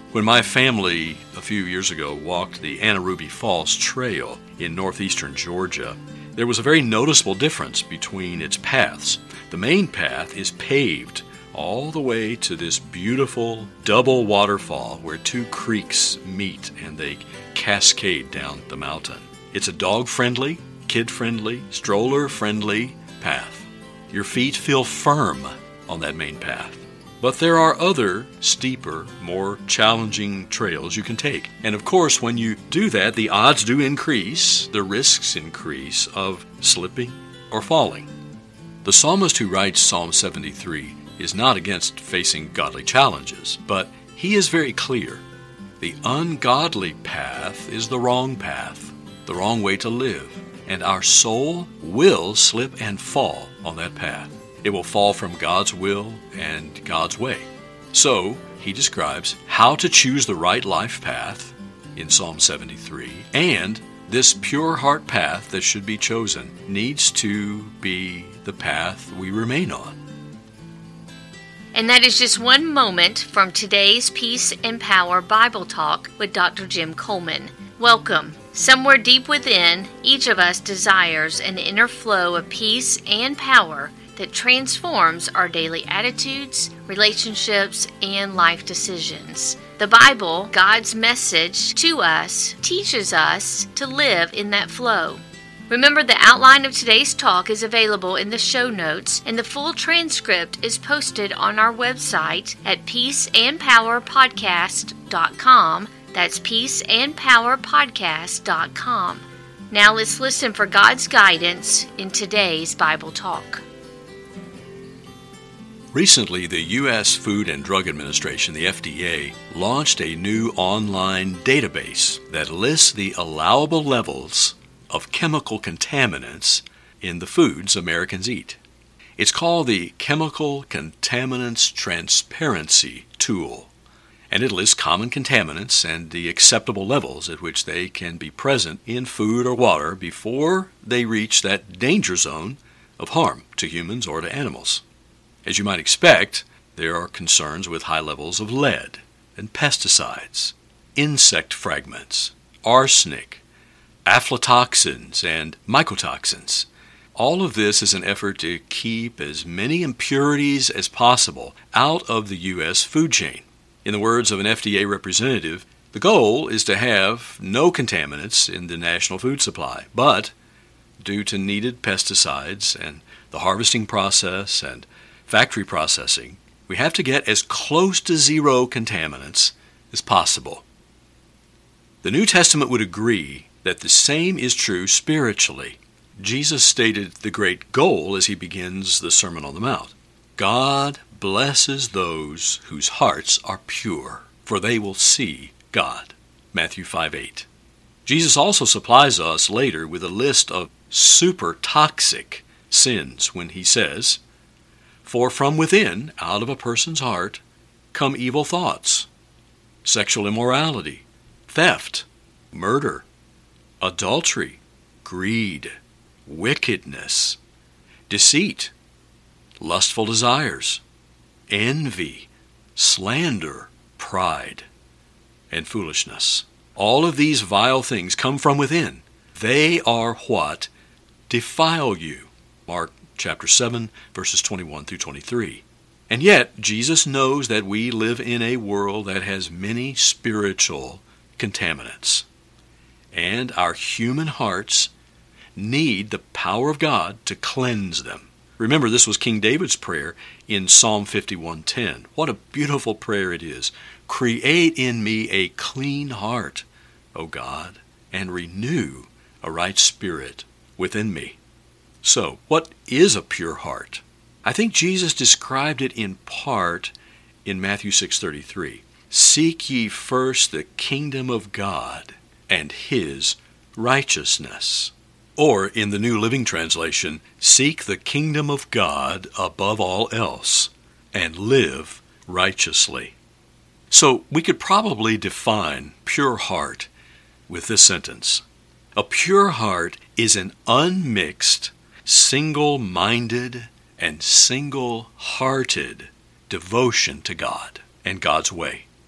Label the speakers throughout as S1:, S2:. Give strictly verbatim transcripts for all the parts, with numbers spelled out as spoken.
S1: When my family a few years ago walked the Anaruby Falls Trail in northeastern Georgia, there was a very noticeable difference between its paths. The main path is paved all the way to this beautiful double waterfall where two creeks meet and they cascade down the mountain. It's a dog-friendly, kid-friendly, stroller-friendly path. Your feet feel firm on that main path. But there are other, steeper, more challenging trails you can take. And of course, when you do that, the odds do increase, the risks increase of slipping or falling. The psalmist who writes Psalm seventy-three is not against facing godly challenges, but he is very clear. The ungodly path is the wrong path, the wrong way to live, and our soul will slip and fall on that path. It will fall from God's will and God's way. So, he describes how to choose the right life path in Psalm seventy-three, and this pure heart path that should be chosen needs to be the path we remain on.
S2: And that is just one moment from today's Peace and Power Bible Talk with Doctor Jim Coleman. Welcome. Somewhere deep within, each of us desires an inner flow of peace and power that transforms our daily attitudes, relationships, and life decisions. The Bible, God's message to us, teaches us to live in that flow. Remember, the outline of today's talk is available in the show notes, and the full transcript is posted on our website at peace and power podcast dot com. That's peace and power podcast dot com. Now let's listen for God's guidance in today's Bible talk.
S1: Recently, the U S Food and Drug Administration, the F D A, launched a new online database that lists the allowable levels of chemical contaminants in the foods Americans eat. It's called the Chemical Contaminants Transparency Tool, and it lists common contaminants and the acceptable levels at which they can be present in food or water before they reach that danger zone of harm to humans or to animals. As you might expect, there are concerns with high levels of lead and pesticides, insect fragments, arsenic, aflatoxins, and mycotoxins. All of this is an effort to keep as many impurities as possible out of the U S food chain. In the words of an F D A representative, the goal is to have no contaminants in the national food supply, but due to needed pesticides and the harvesting process and factory processing, we have to get as close to zero contaminants as possible. The New Testament would agree that the same is true spiritually. Jesus stated the great goal as he begins the Sermon on the Mount. God blesses those whose hearts are pure, for they will see God. Matthew five eight. Jesus also supplies us later with a list of super toxic sins when he says, "For from within, out of a person's heart, come evil thoughts, sexual immorality, theft, murder, adultery, greed, wickedness, deceit, lustful desires, envy, slander, pride, and foolishness. All of these vile things come from within. They are what defile you." Mark chapter seven, verses twenty-one through twenty-three. And yet, Jesus knows that we live in a world that has many spiritual contaminants. And our human hearts need the power of God to cleanse them. Remember, this was King David's prayer in Psalm fifty-one ten. What a beautiful prayer it is. "Create in me a clean heart, O God, and renew a right spirit within me." So, what is a pure heart? I think Jesus described it in part in Matthew six thirty-three. "Seek ye first the kingdom of God and his righteousness." Or, in the New Living Translation, "Seek the kingdom of God above all else and live righteously." So, we could probably define pure heart with this sentence. A pure heart is an unmixed, single-minded, and single-hearted devotion to God and God's way.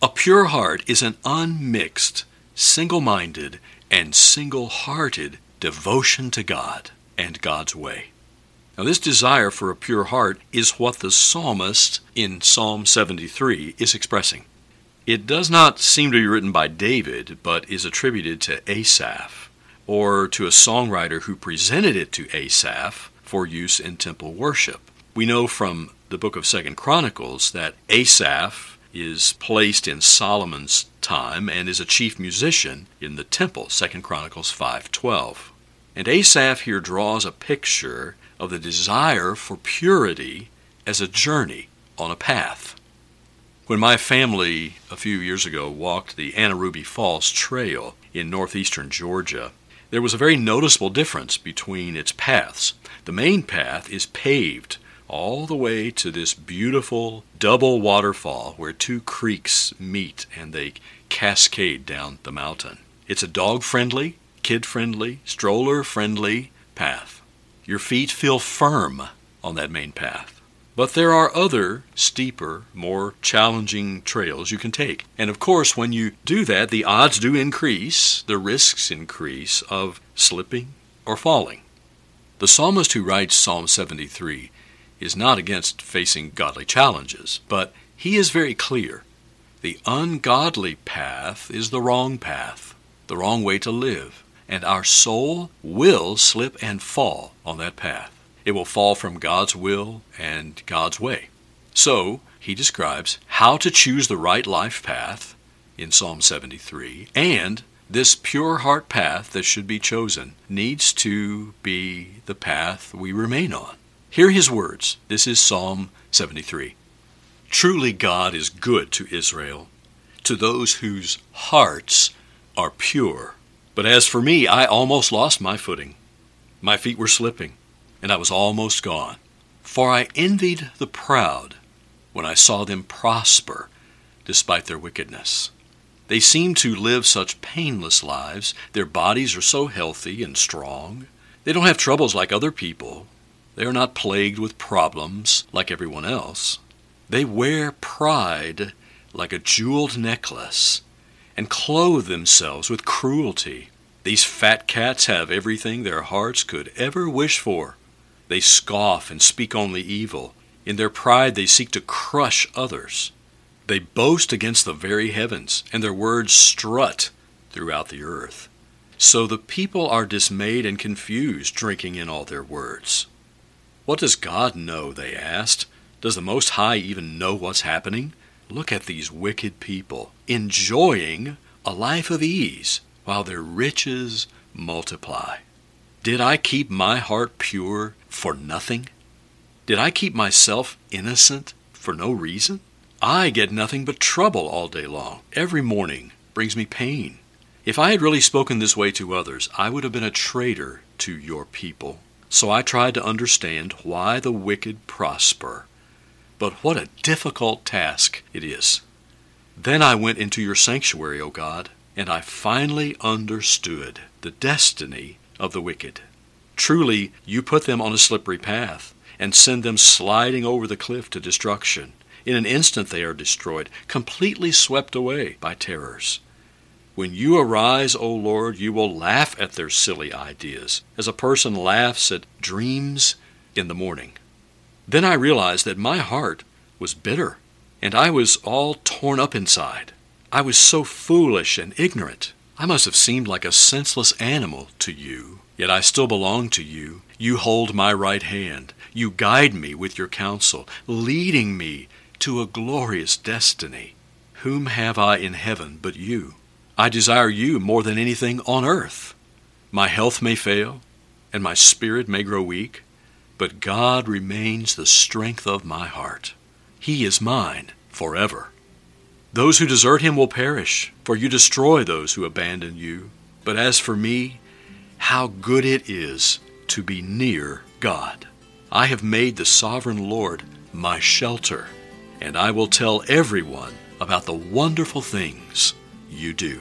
S1: A pure heart is an unmixed, single-minded, and single-hearted devotion to God and God's way. Now, this desire for a pure heart is what the psalmist in Psalm seventy-three is expressing. It does not seem to be written by David, but is attributed to Asaph, or to a songwriter who presented it to Asaph for use in temple worship. We know from the book of Second Chronicles that Asaph is placed in Solomon's time and is a chief musician in the temple, Second Chronicles five twelve. And Asaph here draws a picture of the desire for purity as a journey on a path. When my family a few years ago walked the Anaruby Falls Trail in northeastern Georgia, there was a very noticeable difference between its paths. The main path is paved all the way to this beautiful double waterfall where two creeks meet and they cascade down the mountain. It's a dog-friendly, kid-friendly, stroller-friendly path. Your feet feel firm on that main path. But there are other steeper, more challenging trails you can take. And of course, when you do that, the odds do increase, the risks increase of slipping or falling. The psalmist who writes Psalm seventy-three is not against facing godly challenges, but he is very clear. The ungodly path is the wrong path, the wrong way to live, and our soul will slip and fall on that path. It will fall from God's will and God's way. So, he describes how to choose the right life path in Psalm seventy-three, and this pure heart path that should be chosen needs to be the path we remain on. Hear his words. This is Psalm seventy-three. Truly God is good to Israel, to those whose hearts are pure. But as for me, I almost lost my footing. My feet were slipping, and I was almost gone. For I envied the proud when I saw them prosper despite their wickedness. They seem to live such painless lives. Their bodies are so healthy and strong. They don't have troubles like other people. They are not plagued with problems like everyone else. They wear pride like a jeweled necklace and clothe themselves with cruelty. These fat cats have everything their hearts could ever wish for. They scoff and speak only evil. In their pride they seek to crush others. They boast against the very heavens, and their words strut throughout the earth. So the people are dismayed and confused, drinking in all their words. What does God know, they asked. Does the Most High even know what's happening? Look at these wicked people, enjoying a life of ease, while their riches multiply. Did I keep my heart pure for nothing? Did I keep myself innocent for no reason? I get nothing but trouble all day long. Every morning brings me pain. If I had really spoken this way to others, I would have been a traitor to your people. So I tried to understand why the wicked prosper. But what a difficult task it is. Then I went into your sanctuary, O God, and I finally understood the destiny of the wicked. Truly, you put them on a slippery path and send them sliding over the cliff to destruction. In an instant they are destroyed, completely swept away by terrors. When you arise, O Lord, you will laugh at their silly ideas, as a person laughs at dreams in the morning. Then I realized that my heart was bitter, and I was all torn up inside. I was so foolish and ignorant. I must have seemed like a senseless animal to you, yet I still belong to you. You hold my right hand. You guide me with your counsel, leading me to a glorious destiny. Whom have I in heaven but you? I desire you more than anything on earth. My health may fail, and my spirit may grow weak, but God remains the strength of my heart. He is mine forever. Those who desert him will perish, for you destroy those who abandon you. But as for me, how good it is to be near God. I have made the sovereign Lord my shelter, and I will tell everyone about the wonderful things you do.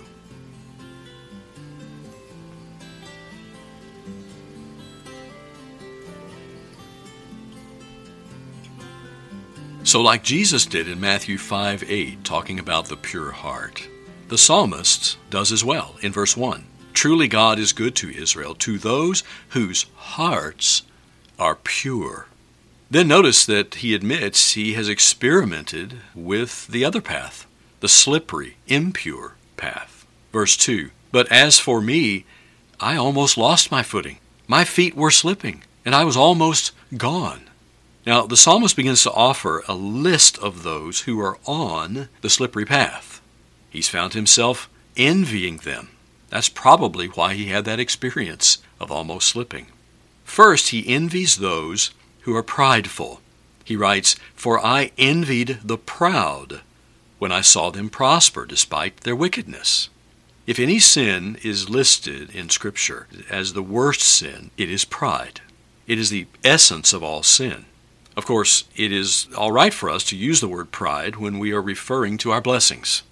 S1: So like Jesus did in Matthew five eight, talking about the pure heart, the psalmist does as well in verse one. Truly God is good to Israel, to those whose hearts are pure. Then notice that he admits he has experimented with the other path, the slippery, impure path. Verse two, but as for me, I almost lost my footing. My feet were slipping, and I was almost gone. Now, the psalmist begins to offer a list of those who are on the slippery path. He's found himself envying them. That's probably why he had that experience of almost slipping. First, he envies those who are prideful. He writes, for I envied the proud when I saw them prosper despite their wickedness. If any sin is listed in Scripture as the worst sin, it is pride. It is the essence of all sin. Of course, it is all right for us to use the word pride when we are referring to our blessings.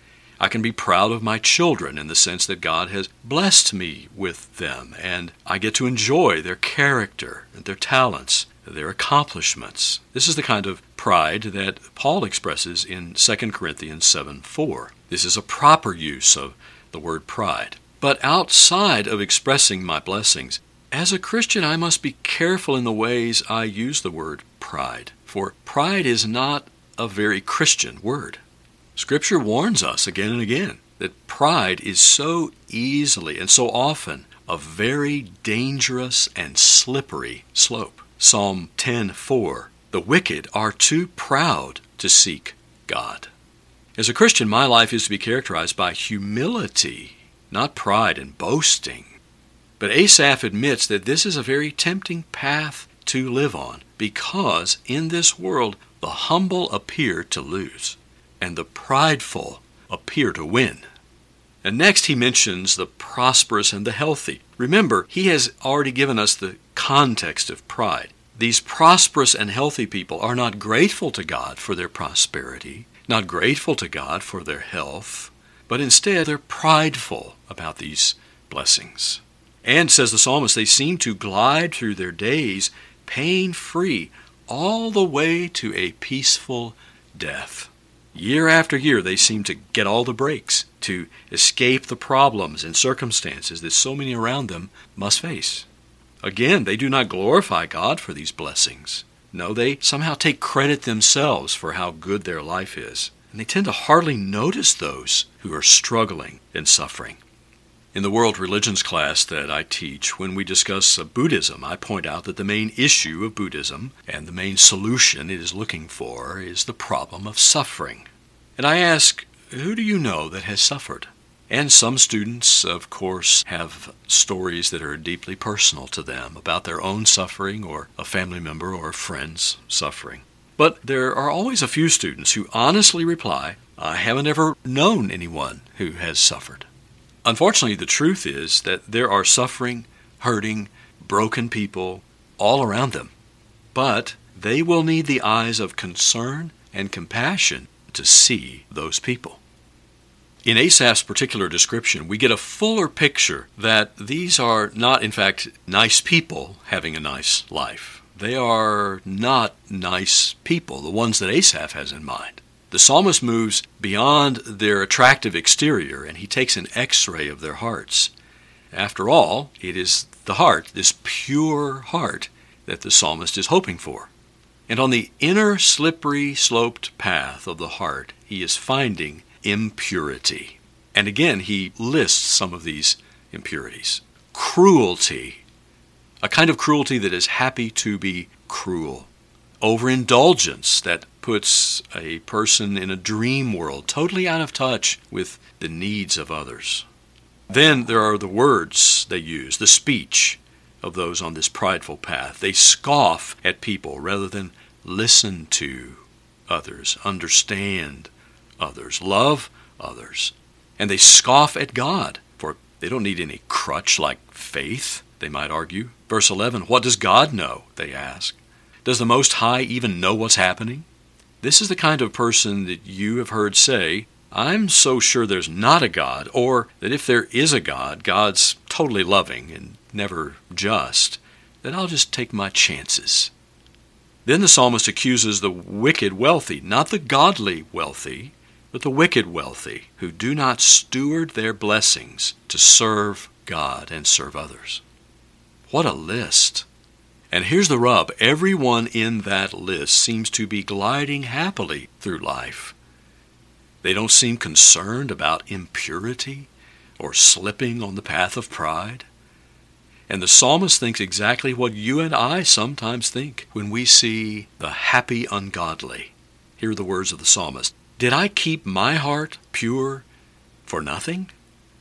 S1: I can be proud of my children in the sense that God has blessed me with them, and I get to enjoy their character, their talents, their accomplishments. This is the kind of pride that Paul expresses in Second Corinthians seven four. This is a proper use of the word pride. But outside of expressing my blessings, as a Christian, I must be careful in the ways I use the word pride, for pride is not a very Christian word. Scripture warns us again and again that pride is so easily and so often a very dangerous and slippery slope. Psalm ten four, the wicked are too proud to seek God. As a Christian, my life is to be characterized by humility, not pride and boasting. But Asaph admits that this is a very tempting path to live on, because in this world the humble appear to lose, and the prideful appear to win. And next he mentions the prosperous and the healthy. Remember, he has already given us the context of pride. These prosperous and healthy people are not grateful to God for their prosperity, not grateful to God for their health, but instead they're prideful about these blessings. And, says the psalmist, they seem to glide through their days pain-free all the way to a peaceful death. Year after year, they seem to get all the breaks, to escape the problems and circumstances that so many around them must face. Again, they do not glorify God for these blessings. No, they somehow take credit themselves for how good their life is. And they tend to hardly notice those who are struggling and suffering. In the world religions class that I teach, when we discuss Buddhism, I point out that the main issue of Buddhism and the main solution it is looking for is the problem of suffering. And I ask, who do you know that has suffered? And some students, of course, have stories that are deeply personal to them about their own suffering or a family member or a friend's suffering. But there are always a few students who honestly reply, I haven't ever known anyone who has suffered. Unfortunately, the truth is that there are suffering, hurting, broken people all around them. But they will need the eyes of concern and compassion to see those people. In Asaph's particular description, we get a fuller picture that these are not, in fact, nice people having a nice life. They are not nice people, the ones that Asaph has in mind. The psalmist moves beyond their attractive exterior, and he takes an x-ray of their hearts. After all, it is the heart, this pure heart, that the psalmist is hoping for. And on the inner slippery sloped path of the heart, he is finding impurity. And again, he lists some of these impurities. Cruelty, a kind of cruelty that is happy to be cruel. Overindulgence that puts a person in a dream world, totally out of touch with the needs of others. Then there are the words they use, the speech of those on this prideful path. They scoff at people rather than listen to others, understand others, love others. And they scoff at God, for they don't need any crutch like faith, they might argue. Verse eleven, what does God know? They ask. Does the Most High even know what's happening? This is the kind of person that you have heard say, I'm so sure there's not a God, or that if there is a God, God's totally loving and never just, that I'll just take my chances. Then the psalmist accuses the wicked wealthy, not the godly wealthy, but the wicked wealthy, who do not steward their blessings to serve God and serve others. What a list! And here's the rub. Everyone in that list seems to be gliding happily through life. They don't seem concerned about impurity or slipping on the path of pride. And the psalmist thinks exactly what you and I sometimes think when we see the happy ungodly. Here are the words of the psalmist. Did I keep my heart pure for nothing?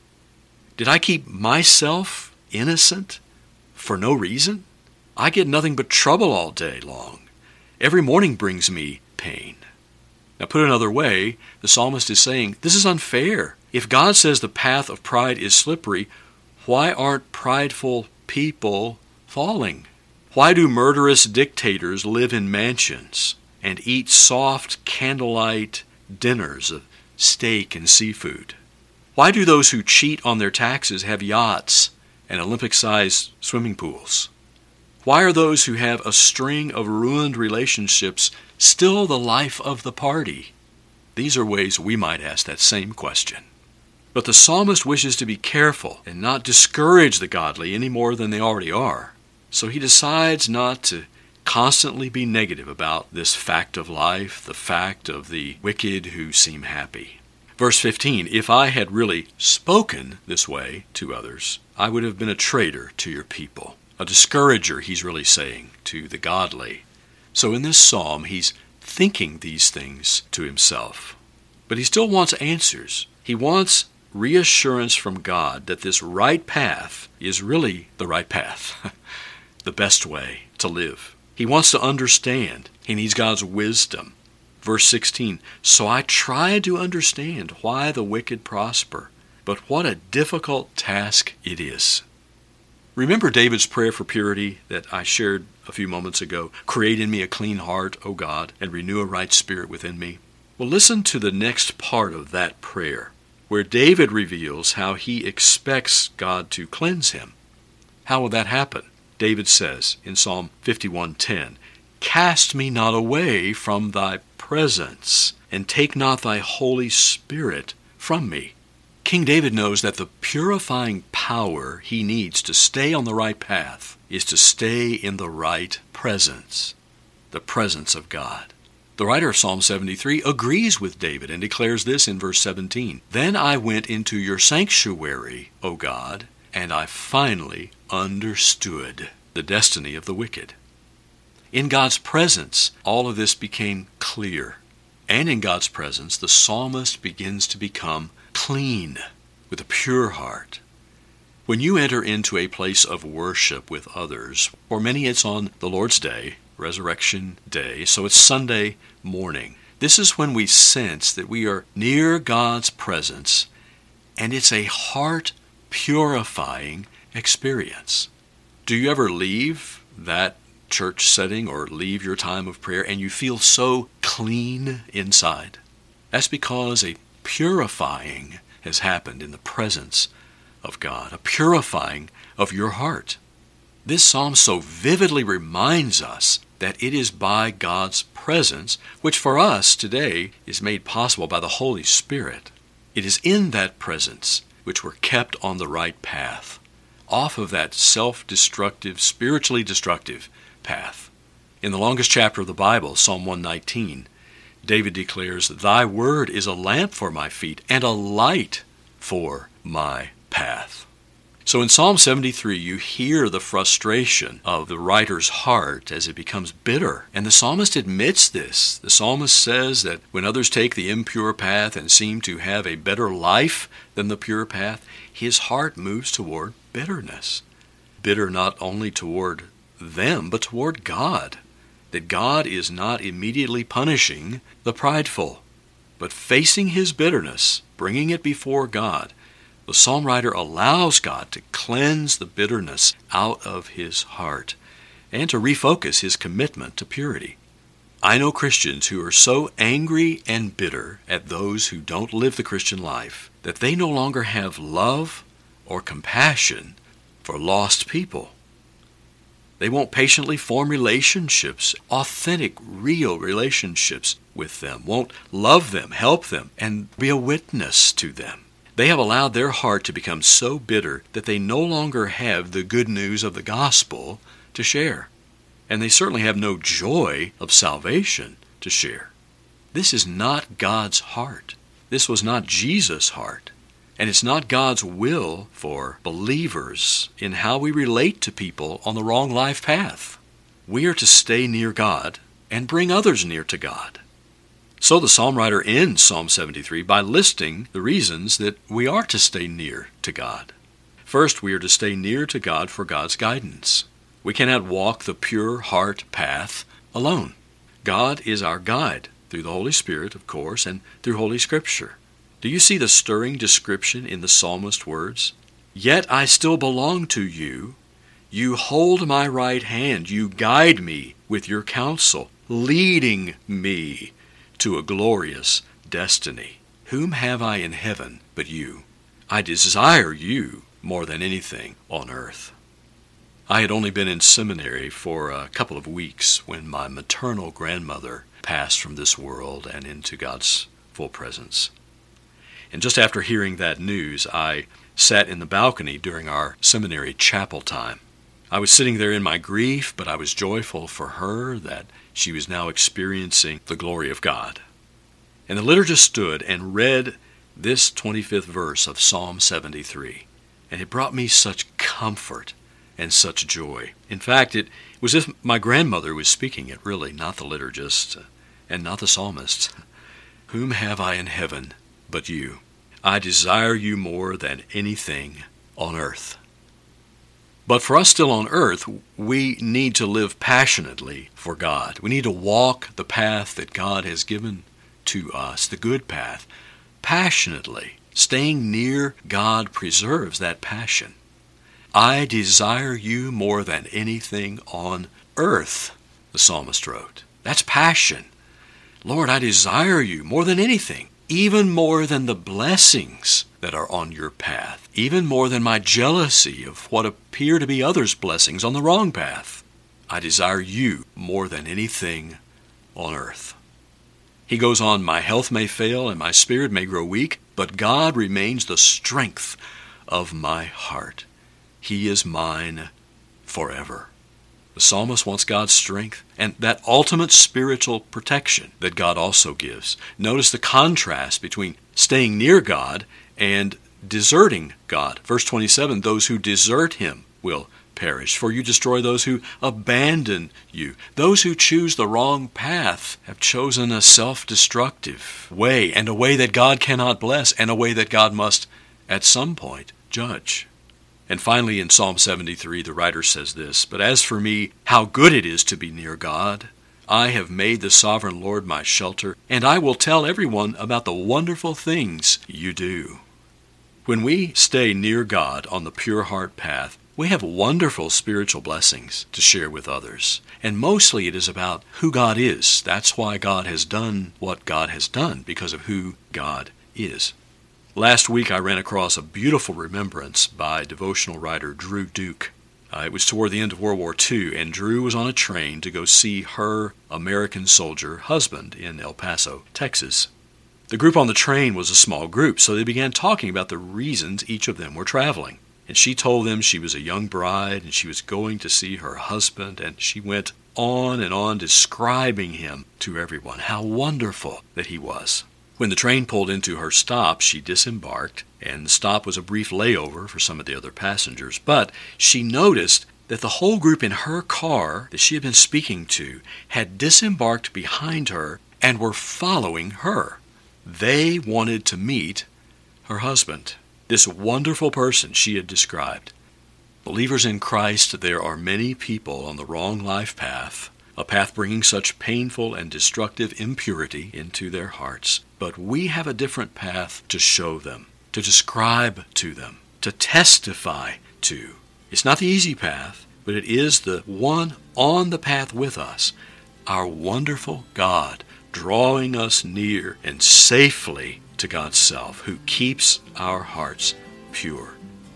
S1: Did I keep myself innocent for no reason? I get nothing but trouble all day long. Every morning brings me pain. Now put another way, the psalmist is saying, this is unfair. If God says the path of pride is slippery, why aren't prideful people falling? Why do murderous dictators live in mansions and eat soft candlelight dinners of steak and seafood? Why do those who cheat on their taxes have yachts and Olympic-sized swimming pools? Why are those who have a string of ruined relationships still the life of the party? These are ways we might ask that same question. But the psalmist wishes to be careful and not discourage the godly any more than they already are. So he decides not to constantly be negative about this fact of life, the fact of the wicked who seem happy. Verse fifteen, if I had really spoken this way to others, I would have been a traitor to your people. A discourager, he's really saying, to the godly. So in this psalm, he's thinking these things to himself. But he still wants answers. He wants reassurance from God that this right path is really the right path, the best way to live. He wants to understand. He needs God's wisdom. Verse sixteen, so I tried to understand why the wicked prosper, but what a difficult task it is. Remember David's prayer for purity that I shared a few moments ago? Create in me a clean heart, O God, and renew a right spirit within me. Well, listen to the next part of that prayer, where David reveals how he expects God to cleanse him. How will that happen? David says in Psalm fifty-one ten, cast me not away from thy presence, and take not thy Holy Spirit from me. King David knows that the purifying power he needs to stay on the right path is to stay in the right presence, the presence of God. The writer of Psalm seventy-three agrees with David and declares this in verse seventeen. Then I went into your sanctuary, O God, and I finally understood the destiny of the wicked. In God's presence, all of this became clear. And in God's presence, the psalmist begins to become clean with a pure heart. When you enter into a place of worship with others, for many it's on the Lord's Day, Resurrection Day, so it's Sunday morning. This is when we sense that we are near God's presence, and it's a heart-purifying experience. Do you ever leave that church setting or leave your time of prayer and you feel so clean inside? That's because a purifying has happened in the presence of God, a purifying of your heart. This psalm so vividly reminds us that it is by God's presence, which for us today is made possible by the Holy Spirit. It is in that presence which we're kept on the right path, off of that self-destructive, spiritually destructive path. In the longest chapter of the Bible, Psalm one nineteen, David declares, thy word is a lamp for my feet and a light for my path. So in Psalm seventy-three, you hear the frustration of the writer's heart as it becomes bitter. And the psalmist admits this. The psalmist says that when others take the impure path and seem to have a better life than the pure path, his heart moves toward bitterness. Bitter not only toward them, but toward God. That God is not immediately punishing the prideful, but facing his bitterness, bringing it before God. The psalm writer allows God to cleanse the bitterness out of his heart and to refocus his commitment to purity. I know Christians who are so angry and bitter at those who don't live the Christian life that they no longer have love or compassion for lost people. They won't patiently form relationships, authentic, real relationships with them, won't love them, help them, and be a witness to them. They have allowed their heart to become so bitter that they no longer have the good news of the gospel to share. And they certainly have no joy of salvation to share. This is not God's heart. This was not Jesus' heart. And it's not God's will for believers in how we relate to people on the wrong life path. We are to stay near God and bring others near to God. So the psalm writer ends Psalm seventy-three by listing the reasons that we are to stay near to God. First, we are to stay near to God for God's guidance. We cannot walk the pure heart path alone. God is our guide through the Holy Spirit, of course, and through Holy Scripture. Do you see the stirring description in the psalmist's words? Yet I still belong to you. You hold my right hand. You guide me with your counsel, leading me to a glorious destiny. Whom have I in heaven but you? I desire you more than anything on earth. I had only been in seminary for a couple of weeks when my maternal grandmother passed from this world and into God's full presence. And just after hearing that news, I sat in the balcony during our seminary chapel time. I was sitting there in my grief, but I was joyful for her that she was now experiencing the glory of God. And the liturgist stood and read this twenty-fifth verse of Psalm seventy-three. And it brought me such comfort and such joy. In fact, it was as if my grandmother was speaking it, really, not the liturgist and not the psalmist. Whom have I in heaven but you? I desire you more than anything on earth. But for us still on earth, we need to live passionately for God. We need to walk the path that God has given to us, the good path, passionately. Staying near God preserves that passion. I desire you more than anything on earth, the psalmist wrote. That's passion. Lord, I desire you more than anything, even more than the blessings that are on your path, even more than my jealousy of what appear to be others' blessings on the wrong path. I desire you more than anything on earth. He goes on, my health may fail and my spirit may grow weak, but God remains the strength of my heart. He is mine forever. The psalmist wants God's strength and that ultimate spiritual protection that God also gives. Notice the contrast between staying near God and deserting God. Verse twenty-seven, those who desert him will perish, for you destroy those who abandon you. Those who choose the wrong path have chosen a self-destructive way, and a way that God cannot bless, and a way that God must, at some point, judge. And finally, in Psalm seventy-three, the writer says this, but as for me, how good it is to be near God. I have made the sovereign Lord my shelter, and I will tell everyone about the wonderful things you do. When we stay near God on the pure heart path, we have wonderful spiritual blessings to share with others. And mostly it is about who God is. That's why God has done what God has done, because of who God is. Last week I ran across a beautiful remembrance by devotional writer Drew Duke. Uh, it was toward the end of World War Two, and Drew was on a train to go see her American soldier husband in El Paso, Texas. The group on the train was a small group, so they began talking about the reasons each of them were traveling. And she told them she was a young bride and she was going to see her husband, and she went on and on describing him to everyone, how wonderful that he was. When the train pulled into her stop, she disembarked, and the stop was a brief layover for some of the other passengers. But she noticed that the whole group in her car that she had been speaking to had disembarked behind her and were following her. They wanted to meet her husband, this wonderful person she had described. Believers in Christ, there are many people on the wrong life path, a path bringing such painful and destructive impurity into their hearts. But we have a different path to show them, to describe to them, to testify to. It's not the easy path, but it is the one on the path with us, our wonderful God, drawing us near and safely to God's self, who keeps our hearts pure.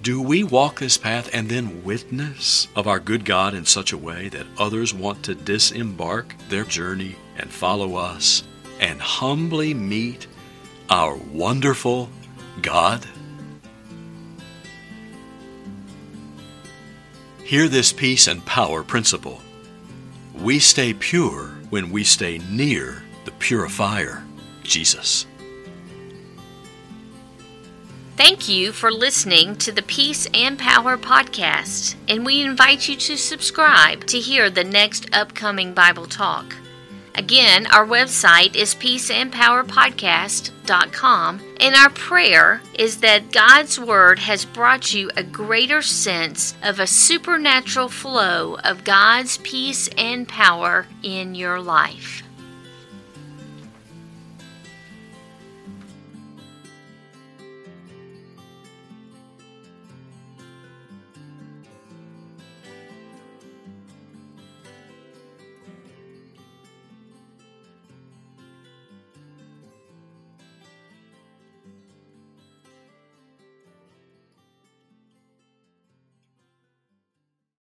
S1: Do we walk this path and then witness of our good God in such a way that others want to disembark their journey and follow us and humbly meet our wonderful God? Hear this peace and power principle. We stay pure when we stay near the purifier, Jesus.
S2: Thank you for listening to the Peace and Power podcast, and we invite you to subscribe to hear the next upcoming Bible talk. Again, our website is peace and power podcast dot com, and our prayer is that God's Word has brought you a greater sense of a supernatural flow of God's peace and power in your life.